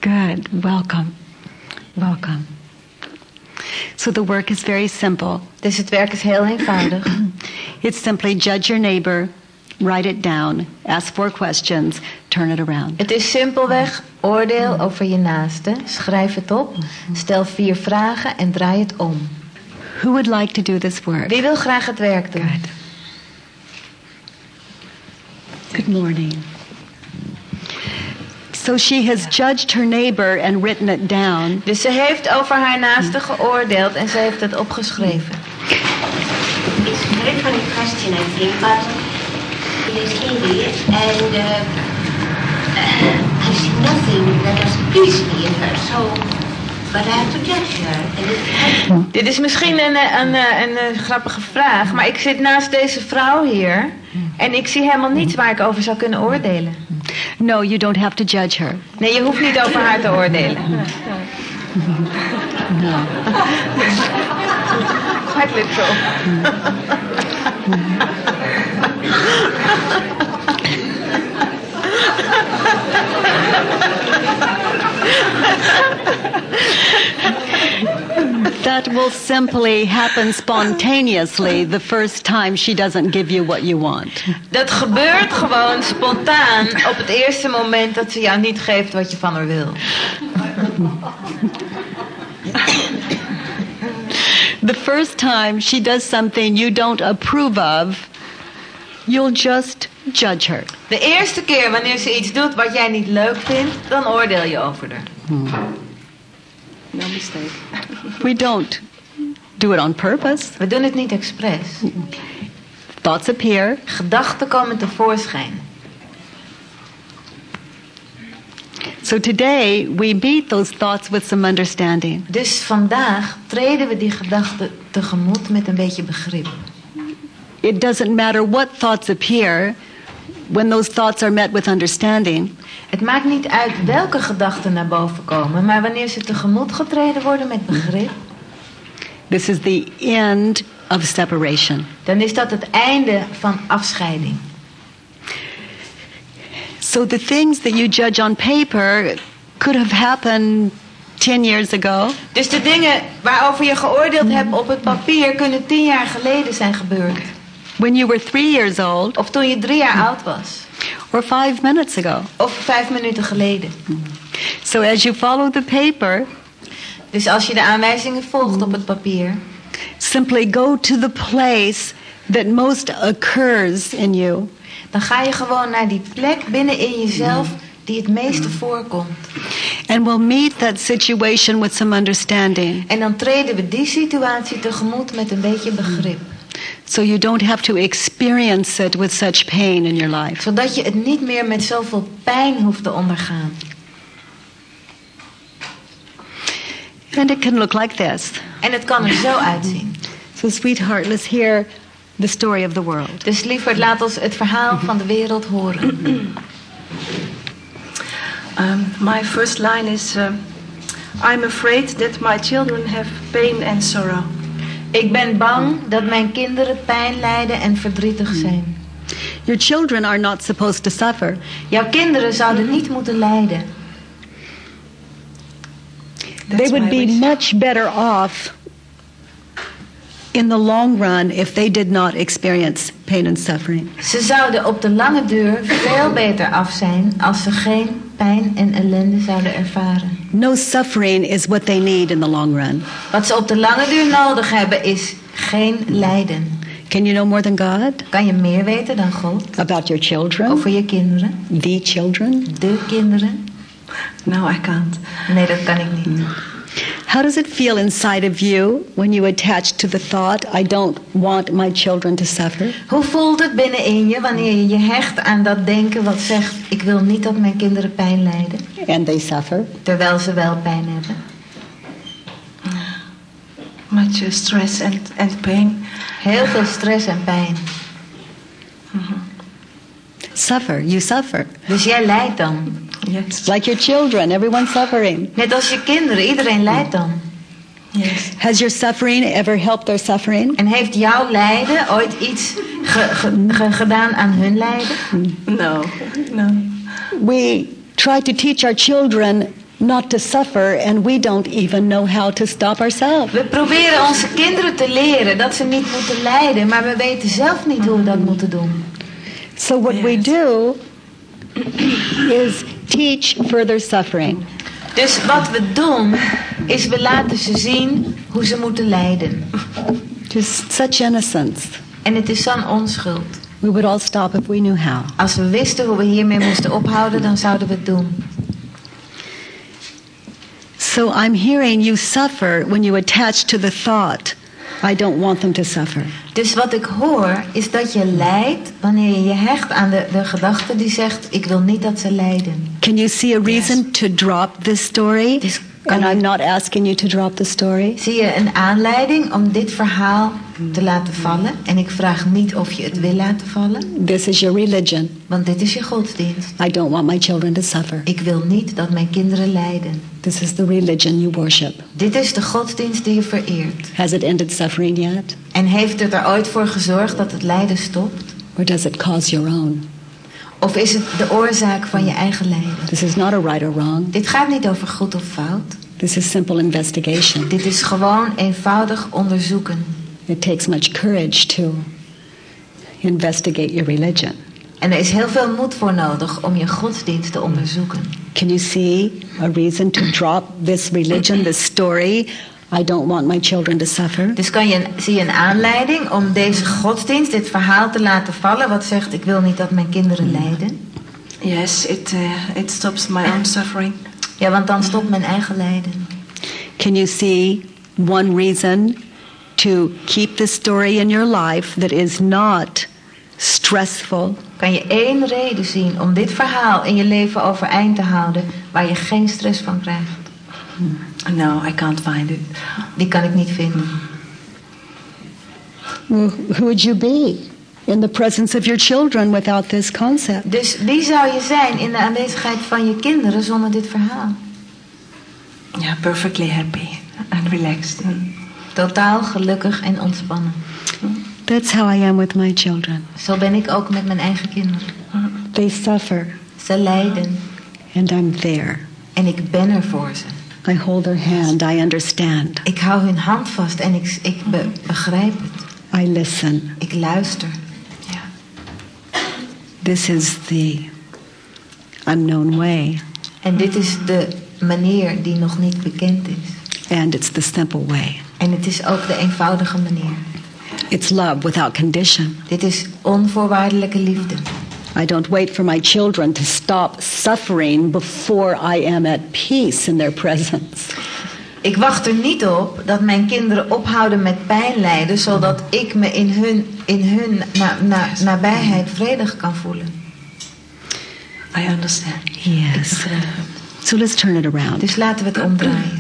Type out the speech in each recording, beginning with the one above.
Good. Welcome. Welcome. So the work is very simple. Dus het werk is heel eenvoudig. It's simply judge your neighbor, write it down, ask 4 questions, turn it around. Het is simpelweg oordeel over je naaste. Schrijf het op, stel 4 vragen en draai het om. Who would like to do this work? Wie wil graag het werk doen? Good. Good morning. So she has judged her neighbor and written it down. Dus ze heeft over haar naaste geoordeeld en ze heeft het opgeschreven. It's a very funny question, I think, but it is Hindi, and I see nothing that doesn't please me in her, so, but I have to judge her. And Dit is misschien een grappige vraag, maar ik zit naast deze vrouw hier en ik zie helemaal niets waar ik over zou kunnen oordelen. No, you don't have to judge her. Nee, je hoeft niet over haar te oordelen. No. Quite literal. That will simply happen spontaneously the first time she doesn't give you what you want. Dat gebeurt gewoon spontaan op het eerste moment dat ze jou niet geeft wat je van haar wil. The first time she does something you don't approve of, you'll just judge her. De eerste keer wanneer ze iets doet wat jij niet leuk vindt, dan oordeel je over haar. No mistake. We don't do it on purpose. We doen het niet expres. Thoughts appear. Gedachten komen tevoorschijn. So today we meet those thoughts with some understanding. Dus vandaag treden we die gedachten tegemoet met een beetje begrip. It doesn't matter what thoughts appear when those thoughts are met with understanding. Het maakt niet uit welke gedachten naar boven komen, maar wanneer ze tegemoet getreden worden met begrip, This is the end of separation. dan is dat het einde van afscheiding. So the things that you judge on paper could have happened 10 years ago. Dus de dingen waarover je geoordeeld hebt op het papier kunnen 10 jaar geleden zijn gebeurd. When you were 3 years old, Of toen je 3 jaar oud was. or 5 minutes ago. Of 5 minuten geleden. So as you follow the paper, Dus als je de aanwijzingen volgt op het papier, simply go to the place that most occurs in you. dan ga je gewoon naar die plek binnenin jezelf die het meeste voorkomt. And we'll meet that situation with some understanding. En dan treden we die situatie tegemoet met een beetje begrip. So you don't have to experience it with such pain in your life. Zodat je het niet meer met zoveel pijn hoeft te ondergaan. And it can look like this. En het kan er zo uitzien. So sweetheart, let's hear the story of the world. Dus lieverd, laat ons het verhaal van de wereld horen. My first line is, I'm afraid that my children have pain and sorrow. Ik ben bang dat mijn kinderen pijn lijden en verdrietig zijn. Your children are not supposed to suffer. Jouw kinderen zouden niet moeten lijden. They would my be wish. much better off in the long run if they did not experience pain and suffering. Ze zouden op de lange duur veel beter af zijn als ze geen pijn en ellende zouden ervaren. No suffering is what they need in the long run. Wat ze op de lange duur nodig hebben is geen lijden. Can you know more than God Kan je meer weten dan God? about your children? Over je kinderen? The children? De kinderen? No, I can't. Nee, dat kan ik niet. How does it feel inside of you when you attach to the thought, I don't want my children to suffer? Hoe voelt het binnenin je wanneer je je hecht aan dat denken wat zegt, ik wil niet dat mijn kinderen pijn lijden, And they suffer. terwijl ze wel pijn hebben? Much stress and pain. Heel veel stress en pijn. Suffer, you suffer. Dus jij lijdt dan. Yes. Like your children, everyone's suffering. Net als je kinderen, iedereen lijdt dan. Yes. Has your suffering ever helped their suffering? En heeft jouw lijden ooit iets gedaan aan hun lijden? No. We try to teach our children not to suffer, and we don't even know how to stop ourselves. We proberen onze kinderen te leren dat ze niet moeten lijden, maar we weten zelf niet hoe we dat moeten doen. So what we do is teach further suffering. Dus wat we doen, is we laten ze zien hoe ze moeten lijden. Just such innocence. En het is zo'n onschuld. We would all stop if we knew how. Als we wisten hoe we hiermee moesten ophouden, dan zouden we het doen. So I'm hearing you suffer when you attach to the thought, I don't want them to suffer. Dus wat ik hoor, is dat je lijdt wanneer je je hecht aan de gedachte die zegt, ik wil niet dat ze lijden. Can you see a reason to drop this story? And I'm not asking you to drop the story. Zie je een aanleiding om dit verhaal te laten vallen? En ik vraag niet of je het wil laten vallen. This is your religion. Want dit is je godsdienst. I don't want my children to suffer. Ik wil niet dat mijn kinderen lijden. This is the religion you worship. Dit is de godsdienst die je vereert. Has it ended suffering yet? En heeft het er ooit voor gezorgd dat het lijden stopt? Or does it cause your own? Of is het de oorzaak van je eigen lijden? This is not a right or wrong. Dit gaat niet over goed of fout. This is simple investigation. Dit is gewoon eenvoudig onderzoeken. It takes much courage to investigate your religion. En er is heel veel moed voor nodig om je godsdienst te onderzoeken. Can you see a reason to drop this religion, this story? I don't want my children to suffer. Dus zie je een aanleiding om deze godsdienst, dit verhaal te laten vallen, wat zegt, ik wil niet dat mijn kinderen lijden? Yes, it stops my own suffering. Ja, want dan stopt mijn eigen lijden. Can you see one reason to keep this story in your life that is not stressful? Kan je één reden zien om dit verhaal in je leven overeind te houden waar je geen stress van krijgt? No, I can't find it. Die kan ik niet vinden. Who would you be in the presence of your children without this concept? Dus wie zou je zijn in de aanwezigheid van je kinderen zonder dit verhaal? Yeah, perfectly happy and relaxed. Totaal gelukkig en ontspannen. That's how I am with my children. Zo ben ik ook met mijn eigen kinderen. They suffer, Ze lijden and I'm there. en ik ben er voor ze. I hold their hand, I understand. Ik hou hun hand vast en ik begrijp het. I listen. Ik luister. Ja. This is the unknown way, En dit is de manier die nog niet bekend is. and it's the simple way. En het is ook de eenvoudige manier. It's love without condition. Dit is onvoorwaardelijke liefde. I don't wait for my children to stop suffering before I am at peace in their presence. Ik wacht er niet op dat mijn kinderen ophouden met pijn lijden, zodat ik me in hun nabijheid vredig kan voelen. I understand. Yes. So let's turn it around. Dus laten we het omdraaien.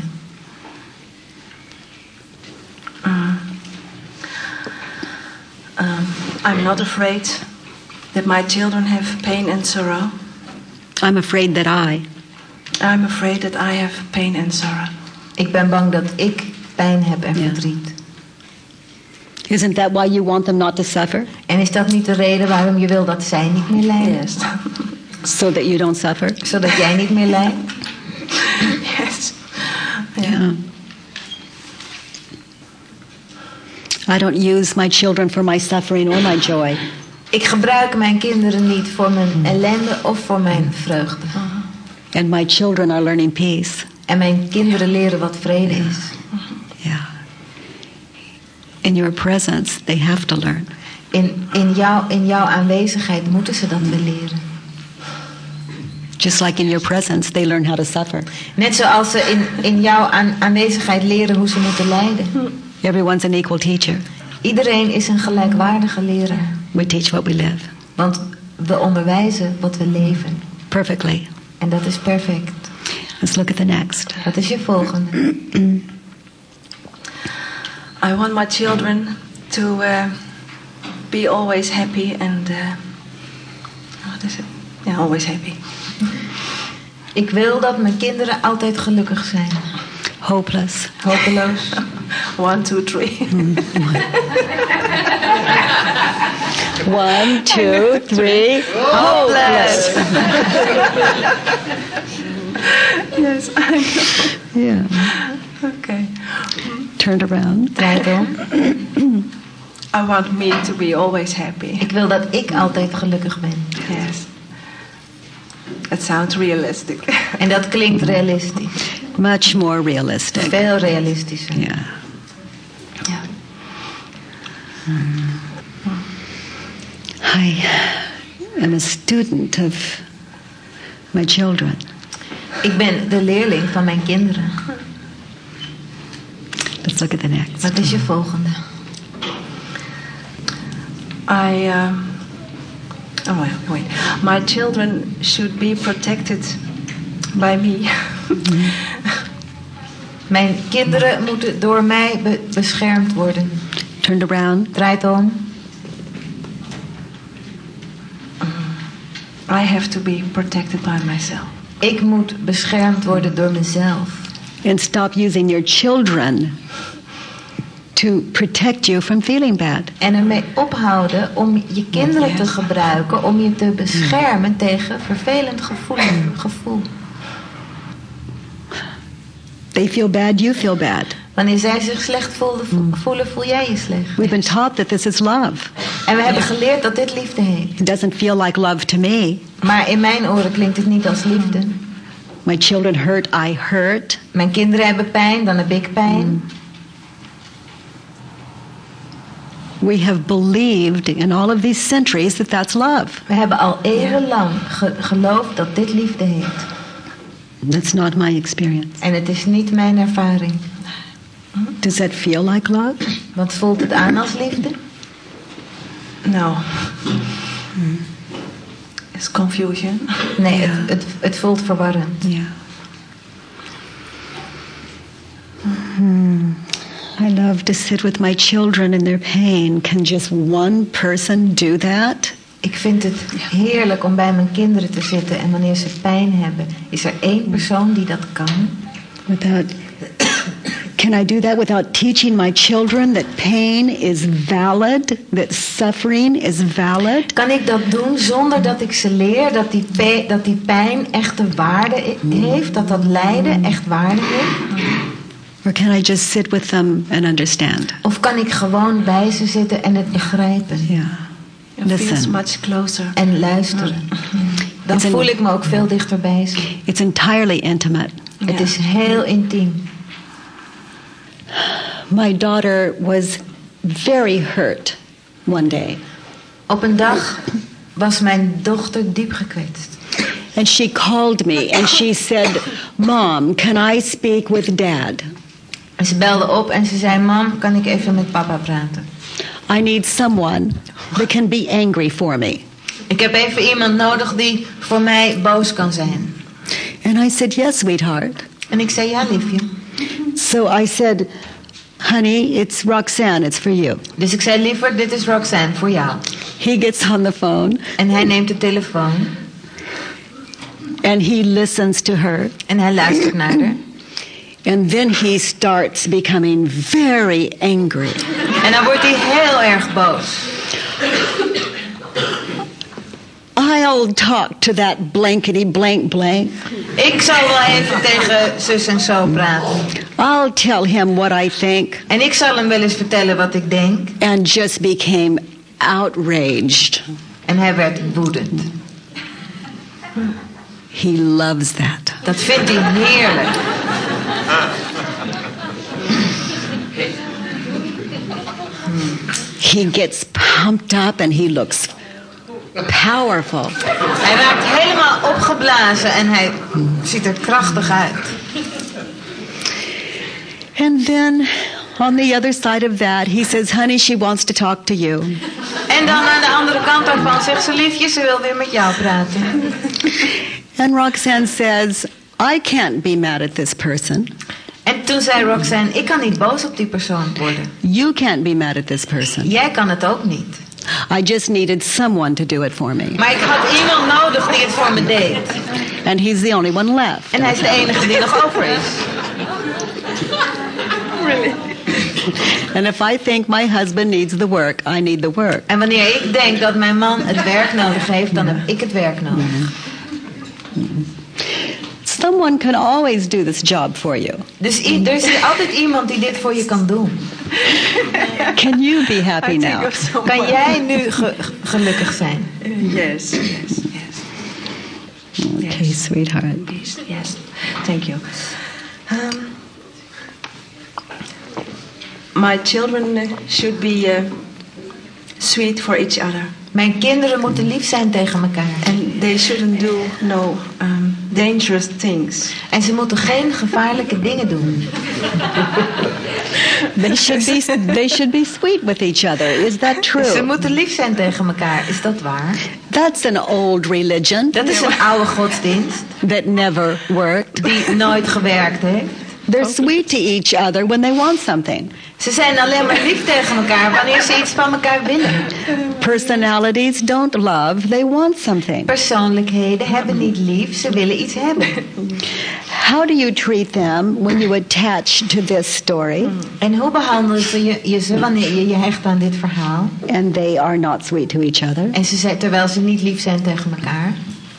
I'm not afraid that my children have pain and sorrow. I'm afraid that I'm afraid that I have pain and sorrow. Ik ben bang dat ik pijn heb en Ja. verdriet. Isn't that why you want them not to suffer? En is dat niet de reden waarom je wil dat zij niet meer lijden? Yes. So that you don't suffer? Zodat jij niet meer lijdt? Yes. Yeah. I don't use my children for my suffering or my joy. Ik gebruik mijn kinderen niet voor mijn ellende of voor mijn vreugde. And my children are learning peace. En mijn kinderen leren wat vrede is. Yeah. In your presence, they have to learn. In jouw aanwezigheid moeten ze dat wel leren. Just like in your presence, they learn how to suffer. Net zoals ze in jouw aanwezigheid leren hoe ze moeten lijden. Everyone's an equal teacher. Iedereen is een gelijkwaardige leraar. We teach what we live. Want we onderwijzen wat we leven. Perfectly. En dat is perfect. Let's look at the next. Wat is je volgende? I want my children to be always happy and what is it? Yeah, always happy. Ik wil dat mijn kinderen altijd gelukkig zijn. Hopeless. Hopeloos. 1, 2, 3. 1, 2, 3. Hopeless. Yes, I know. Yeah. Okay. Turned around. Draait om. I want me to be always happy. Ik wil dat ik altijd gelukkig ben. Yes. It sounds realistic. En dat klinkt realistisch. Much more realistic. Veel realistischer. Yeah. Ja. I am a student of my children. Ik ben de leerling van mijn kinderen. Let's look at the next. Wat is je volgende? Wait. My children should be protected by me. Mijn kinderen moeten door mij beschermd worden. Turned around. Draait om. I have to be protected by myself. Ik moet beschermd worden door mezelf. And stop using your children to protect you from feeling bad. En ermee ophouden om je kinderen te gebruiken om je te beschermen tegen vervelend gevoel. They feel bad, you feel bad. Wanneer zij zich slecht voelen, voel jij je slecht. We've been taught that this is love. En we hebben geleerd dat dit liefde heet. It doesn't feel like love to me. Maar in mijn oren klinkt het niet als liefde. My children hurt, I hurt. Mijn kinderen hebben pijn, dan heb ik pijn. We have believed in all of these centuries that that's love. We hebben al eeuwenlang geloofd dat dit liefde heet. That's not my experience. En het is niet mijn ervaring. Does that feel like love? Want voelt het aan als liefde? No. It's confusion. Nee, het voelt verwarrend. Yeah. I love to sit with my children in their pain. Can just one person do that? Ik vind het heerlijk om bij mijn kinderen te zitten en wanneer ze pijn hebben, is er één persoon die dat kan? Can I do that without teaching my children that pain is valid, that suffering is valid? Kan ik dat doen zonder dat ik ze leer dat die pijn echte waarde heeft, dat dat lijden echt waarde heeft? Or can I just sit with them and understand? Of kan ik gewoon bij ze zitten en het begrijpen? Yeah. It feels Listen. much closer. En luisteren. Dan voel ik me ook veel dichter bij ze. It's entirely intimate. Het is heel intiem. My daughter was very hurt one day. Op een dag was mijn dochter diep gekwetst. And she called me and she said, "Mom, can I speak with Dad? En ze belde op en ze zei, Mam, kan ik even met papa praten? I need someone that can be angry for me." Ik heb even iemand nodig die voor mij boos kan zijn. And I said, "Yes, sweetheart." En ik zei, ja, liefje. So I said, "Honey, it's Roxanne, it's for you." Dus ik zei, liever, dit is Roxanne, voor jou. He gets on the phone En hij neemt de telefoon. and he listens to her. En hij luistert naar haar. And then he starts becoming very angry. En dan wordt hij heel erg boos. I'll talk to that blankety blank blank. Ik zal wel even tegen zus en zo praten. I'll tell him what I think. En ik zal hem wel eens vertellen wat ik denk. And just became outraged. En hij werd woedend. He loves that. Dat vindt hij heerlijk. He gets pumped up and he looks powerful. Hij raakt helemaal opgeblazen en hij ziet er krachtig uit. And then on the other side of that, he says, "Honey, she wants to talk to you." En dan aan de andere kant daarvan zegt ze, liefje, ze wil weer met jou praten. And Roxanne says, "I can't be mad at this person. En toen zei Roxanne, ik kan niet boos op die persoon worden. You can't be mad at this person. Jij kan het ook niet. I just needed someone to do it for me. Maar ik had iemand nodig die het voor me deed. And he's the only one left." En hij is de enige die nog over is. And if I think my husband needs the work, I need the work. En wanneer ik denk dat mijn man het werk nodig heeft, dan heb ik het werk nodig. It's Someone can always do this job for you. Dus er is hier altijd iemand die dit voor je kan doen. Can you be happy I think now? of someone. Kan jij nu gelukkig zijn? Yes. Okay, sweetheart. Yes. Thank you. My children should be sweet for each other. Mijn kinderen moeten lief zijn tegen elkaar. And they shouldn't do no dangerous things. En ze moeten geen gevaarlijke dingen doen. They should be sweet with each other. Is that Ze true? moeten lief zijn tegen elkaar. Is dat waar? That's an old religion Dat is een oude godsdienst that never worked. die nooit gewerkt heeft. They're sweet to each other when they want something. Ze zijn alleen maar lief tegen elkaar wanneer ze iets van elkaar willen. Personalities don't love, they want something. Persoonlijkheden hebben niet lief, ze willen iets hebben. How do you treat them when you attach to this story En hoe behandelen je ze wanneer je je hecht aan dit verhaal? and they are not sweet to each other? En ze zijn, terwijl ze niet lief zijn tegen elkaar.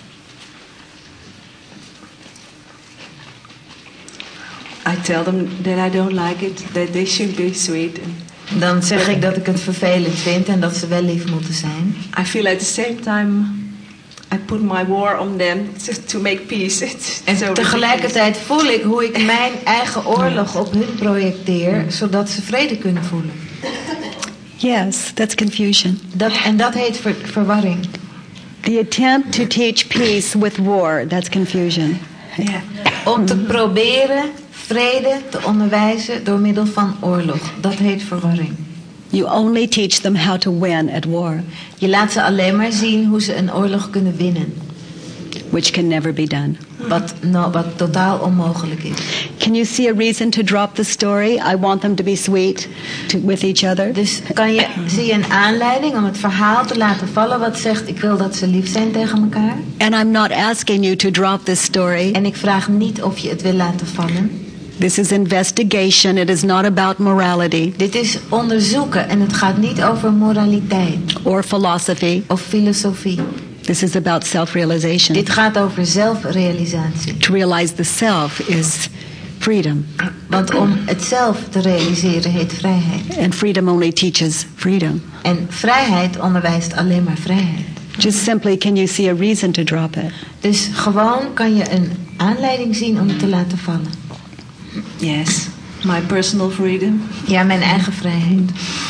I tell them that I don't like it, that they should be sweet. Dan zeg ik dat ik het vervelend vind en dat ze wel lief moeten zijn. I feel at the same time I put my war on them to make peace. En tegelijkertijd voel ik hoe ik mijn eigen oorlog op hun projecteer, zodat ze vrede kunnen voelen. Yes, that's confusion. Dat heet verwarring. The attempt to teach peace with war, that's confusion. Yeah. Om te proberen vrede te onderwijzen door middel van oorlog. Dat heet verwarring. You only teach them how to win at war, Je laat ze alleen maar zien hoe ze een oorlog kunnen winnen. which can never be done. Wat totaal onmogelijk is. Can you see a reason to drop the story? I want them to be sweet with each other. Dus zie je een aanleiding om het verhaal te laten vallen wat zegt ik wil dat ze lief zijn tegen elkaar. And I'm not asking you to drop this story. En ik vraag niet of je het wil laten vallen. This is investigation. It is not about morality Dit is onderzoeken en het gaat niet over moraliteit or philosophy. of filosofie. This is about self-realization. Dit gaat over zelfrealisatie. To realize the self is freedom. Want om het zelf te realiseren heet vrijheid. And freedom only teaches freedom. En vrijheid onderwijst alleen maar vrijheid. Just simply, can you see a reason to drop it? Dus gewoon kan je een aanleiding zien om het te laten vallen. Yes. My personal freedom. Ja, mijn eigen vrijheid.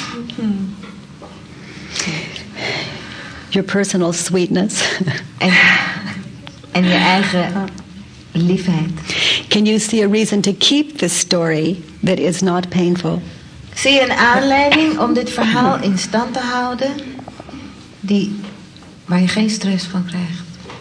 Your personal sweetness. En je eigen liefheid. Can you see a reason to keep this story that is not painful? Zie je een aanleiding om dit verhaal in stand te houden waar je geen stress van krijgt?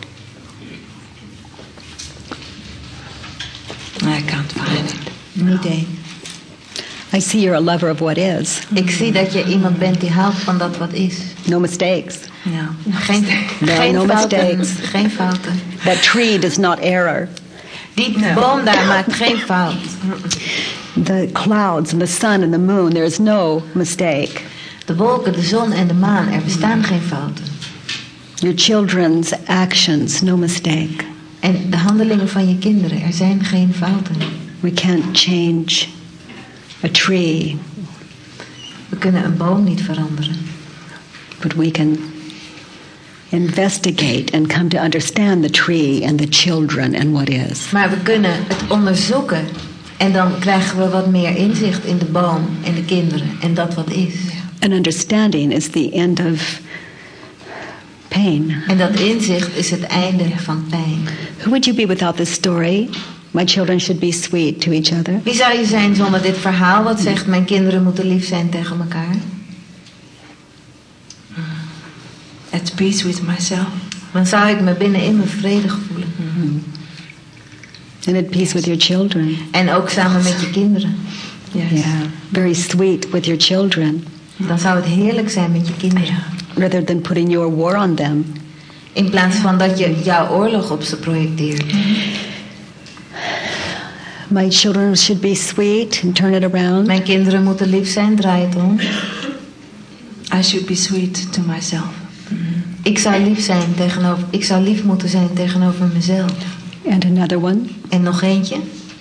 I can't find it. Niet één. I see you're a lover of what is. Ik zie dat je iemand bent die houdt van dat wat is. No mistakes. Yeah. Geen no fouten. mistakes. Geen fouten. That tree does not error. Die boom daar maakt geen fout. The clouds and the sun and the moon, there is no mistake. De wolken, de zon en de maan, er bestaan geen fouten. Your children's actions, no mistake. En de handelingen van je kinderen, er zijn geen fouten. We can't change a tree, We kunnen een boom niet veranderen. but we can investigate and come to understand the tree and the children and what is. Maar we kunnen het onderzoeken. En dan krijgen we wat meer inzicht in de boom en de kinderen. En dat wat is. An understanding is the end of pain. En dat inzicht is het einde van pijn. Who would you be without this story? My children should be sweet to each other. Wie zou je zijn zonder dit verhaal? Wat zegt mijn kinderen moeten lief zijn tegen elkaar? At peace with myself. Dan zou ik me binnenin me vredig voelen. And at peace with your children. En ook samen met je kinderen. Yes. Yeah. Very sweet with your children. Dan zou het heerlijk zijn met je kinderen. Rather than putting your war on them. In plaats van dat je jouw oorlog op ze projecteert. My children should be sweet and turn it around. Mijn kinderen moeten lief zijn, draai het om. I should be sweet to myself. Ik zou lief moeten zijn tegenover mezelf. And another one. En nog eentje.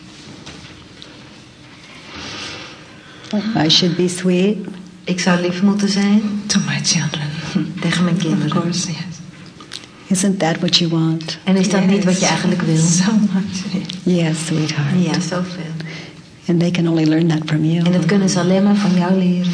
I should be sweet. Ik zou lief moeten zijn. To my children. Tegen mijn Of kinderen. course, yes. Isn't that what you want? En is dat niet wat je eigenlijk wil? So much. Yes, sweetheart. Ja, zoveel. And they can only learn that from you. En dat kunnen ze alleen maar van jou leren.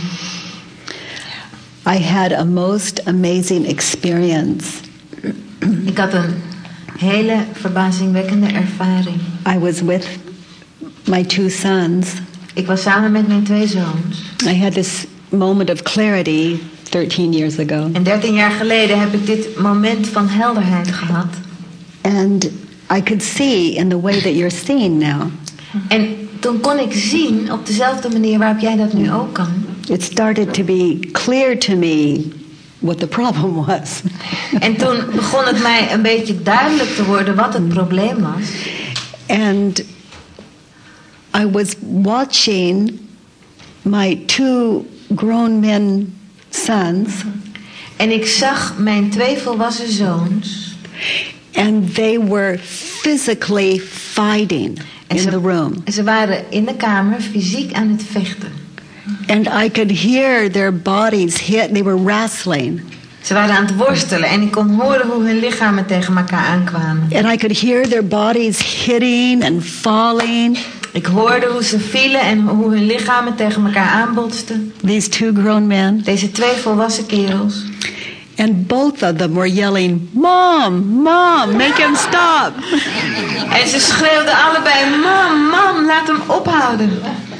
I had a most amazing experience. Ik had een hele verbazingwekkende ervaring. I was with my 2 sons. Ik was samen met mijn 2 zoons. I had this moment of clarity 13 years ago. En 13 jaar geleden heb ik dit moment van helderheid gehad. And I could see in the way that you're seeing now. En toen kon ik zien, op dezelfde manier waarop jij dat nu ook kan. It started to be clear to me what the problem was. En toen begon het mij een beetje duidelijk te worden wat het probleem was. And I was watching my 2 grown men sons. En ik zag mijn 2 volwassen zoons. And they were physically fighting in the room. En ze waren in de kamer fysiek aan het vechten. And I could hear their bodies hit. They were wrestling. Ze waren aan het worstelen en ik kon horen hoe hun lichamen tegen elkaar aankwamen. And I could hear their bodies hitting and falling. Ik hoorde hoe ze vielen en hoe hun lichamen tegen elkaar aanbotsten. These 2 grown men. Deze 2 volwassen kerels. And both of them were yelling, "Mom, Mom, make him stop." En ze schreeuwden allebei, mam, mam, laat hem ophouden.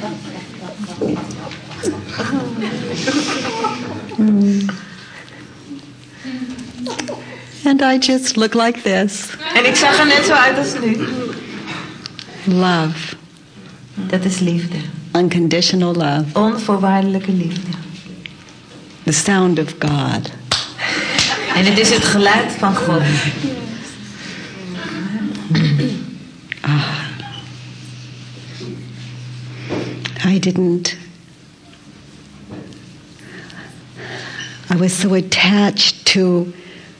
And I just looked like this. En ik zag er net zo uit als nu. Love. Dat is liefde. Unconditional love. Onvoorwaardelijke liefde. The sound of God. En het is het geluid van God. I was so attached to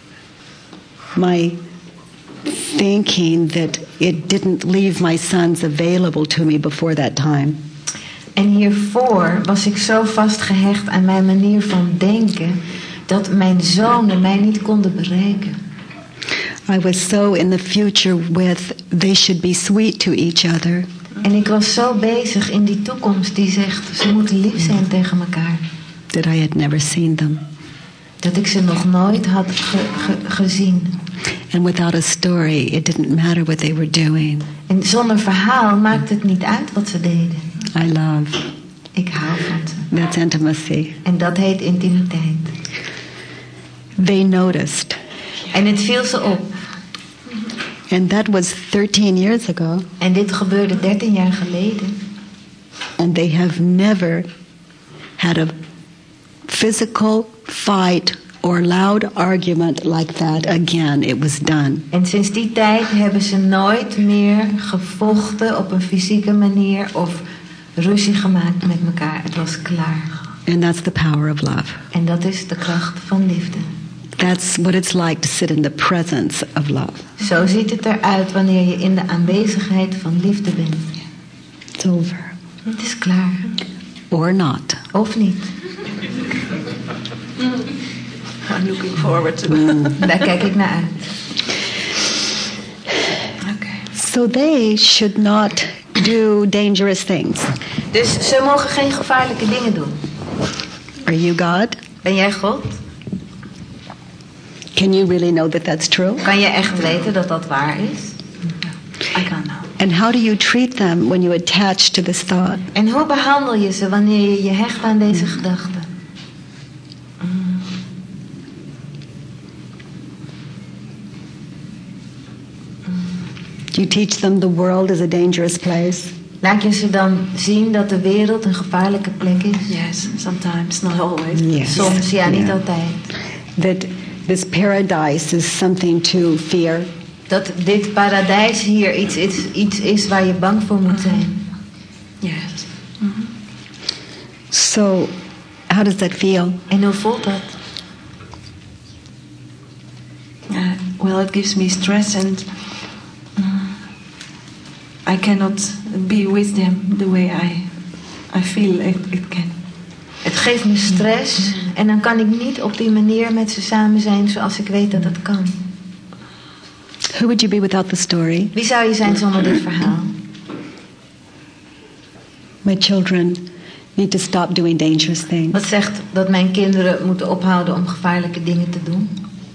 my thinking that it didn't leave my sons available to me before that time. En hiervoor was ik zo vastgehecht aan mijn manier van denken dat mijn zonen mij niet konden bereiken. I was so in the future with they should be sweet to each other. En ik was zo bezig in die toekomst die zegt ze moeten lief zijn tegen elkaar. That I had never seen them. Dat ik ze nog nooit had gezien. And without a story, it didn't matter what they were doing. En zonder verhaal maakt het niet uit wat ze deden. I love. Ik hou van ze. That's intimacy. En dat heet intimiteit. They noticed. En het viel ze op. And that was 13 years ago. En dit gebeurde 13 jaar geleden. And they have never had a physical fight or loud argument like that again. It was done. En sinds die tijd hebben ze nooit meer gevochten op een fysieke manier of ruzie gemaakt met elkaar. Het was klaar. And that's the power of love. En dat is de kracht van liefde. That's what it's like to sit in the presence of love. Zo ziet het eruit wanneer je in de aanwezigheid van liefde bent. It's over. Het is klaar. Or not. Of niet. I'm looking forward to that. Daar kijk ik naar uit. Okay. So they should not do dangerous things. Dus ze mogen geen gevaarlijke dingen doen. Are you God? Ben jij God? Can you really know that that's true? Kan je echt weten dat dat waar is? I can't know. And how do you treat them when you attach to this thought? En hoe behandel je ze wanneer je je hecht aan deze gedachten? Do you teach them the world is a dangerous place? Laat je ze dan zien dat de wereld een gevaarlijke plek is? Yes, sometimes, not always. Yes. Soms, ja, niet Yeah. altijd. That this paradise is something to fear. Dat dit paradijs hier iets is waar je bang voor moet zijn. Yes. So, how does that feel? En hoe voelt dat? Well, it gives me stress and I cannot be with them the way I feel it can. Het geeft me stress en dan kan ik niet op die manier met ze samen zijn zoals ik weet dat het kan. Who would you be without the story? Wie zou je zijn zonder dit verhaal? My children need to stop doing dangerous things. Wat zegt dat mijn kinderen moeten ophouden om gevaarlijke dingen te doen?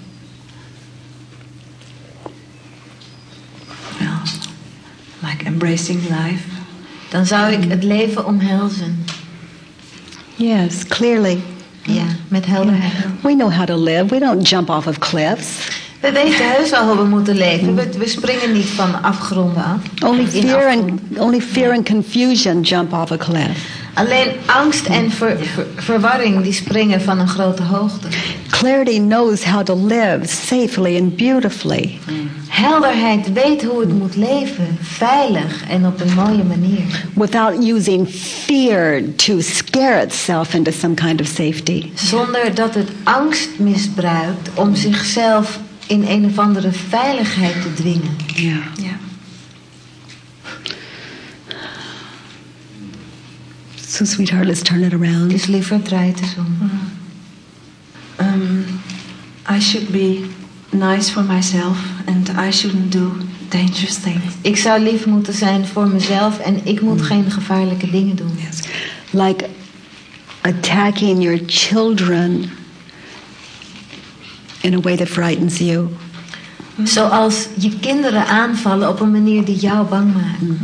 Well, like embracing life. Dan zou ik het leven omhelzen. Yes, clearly. Ja, met helderheid. We know how to live. We don't jump off of cliffs. We weten heus wel hoe we moeten leven. We springen niet van afgronden af. Only fear and confusion jump off a cliff. Alleen angst en verwarring die springen van een grote hoogte. Clarity knows how to live safely and beautifully. Helderheid weet hoe het moet leven, veilig en op een mooie manier. Without using fear to scare itself into some kind of safety. Zonder dat het angst misbruikt om zichzelf in een of andere veiligheid te dwingen. Yeah. Yeah. So sweetheart, let's turn it around. Dus liever draai het eens om. I should be nice for myself and I shouldn't do dangerous things. Ik zou lief moeten zijn voor mezelf en ik moet geen gevaarlijke dingen doen. Yes. Like attacking your children in a way that frightens you. Zoals je kinderen aanvallen op een manier die jou bang maakt.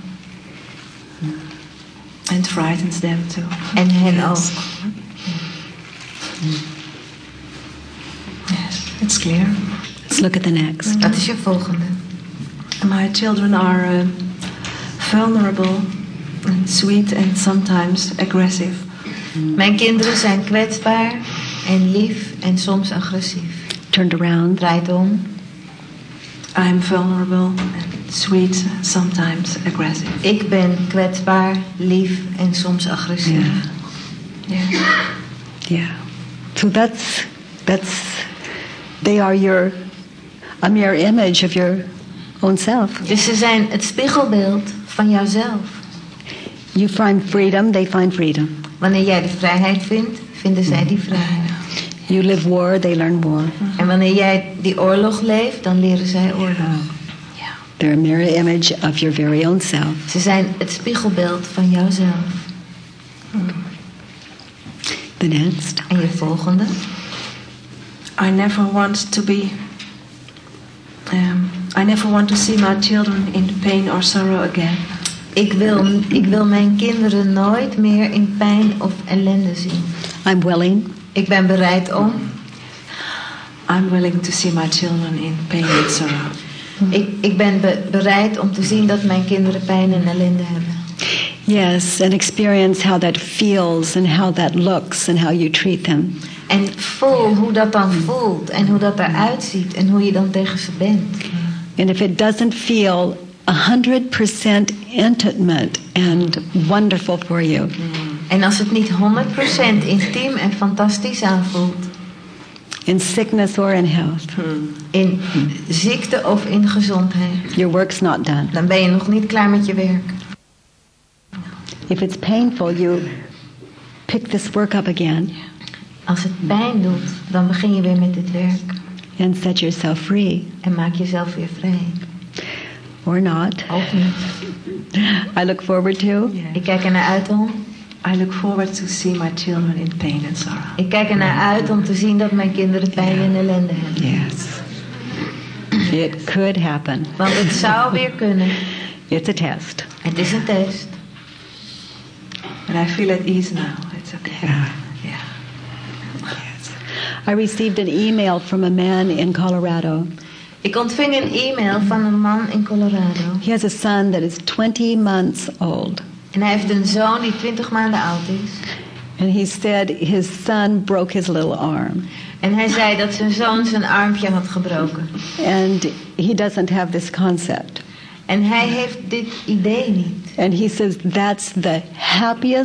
And frightens them too. En hen ook. Yes, it's clear. Let's look at the next. Dat is je volgende. My children are vulnerable and sweet and sometimes aggressive. Mijn kinderen zijn kwetsbaar en lief en soms agressief. Turned around. Draait om. I'm vulnerable and sweet, sometimes aggressive. Ik ben kwetsbaar, lief en soms agressief. Yeah. Yeah. So they are a mirror image of your own self. Dus ze zijn het spiegelbeeld van jouzelf. You find freedom, they find freedom. Wanneer jij de vrijheid vindt, vinden zij die vrijheid. You live war, they learn war. En wanneer jij die oorlog leeft, dan leren zij oorlog. They're a mirror image of your very own self. Ze zijn het spiegelbeeld van jouzelf. The next. En je volgende. I never want to see my children in pain or sorrow again. Ik wil mijn kinderen nooit meer in pijn of ellende zien. I'm willing. Ik ben bereid om. I'm willing to see my children in pain and sorrow. Ik ben bereid om te zien dat mijn kinderen pijn en ellende hebben. Yes, and experience how that feels and how that looks and how you treat them. En voel hoe dat dan voelt en hoe dat eruit ziet en hoe je dan tegen ze bent. And if it doesn't feel 100% intimate and wonderful for you, En als het niet 100% intiem en fantastisch aanvoelt, in sickness or in health, in ziekte of in gezondheid, your work's not done. dan ben je nog niet klaar met je werk. If it's painful, you pick this work up again Als het pijn doet, dan begin je weer met dit werk. and set yourself free. En maak jezelf weer vrij. Or not. Of niet. I look forward to. Ik kijk er naar uit om. I look forward to see my children in pain and sorrow. Ik kijk er naar uit om te zien dat mijn kinderen pijn en ellende hebben. Yes. It could happen. Want het zou weer kunnen. It's a test. Het is een test. But I feel at ease now. It's okay. Yeah. Yeah. I received an email from a man in Colorado. Ik ontving een e-mail van een man in Colorado. He has a son that is 20 months old. En hij heeft een zoon die 20 maanden oud is. And he said his son broke his little arm. En hij zei dat zijn zoon zijn armpje had gebroken. And he doesn't have this concept. En hij heeft dit idee niet. And he says that's the happiest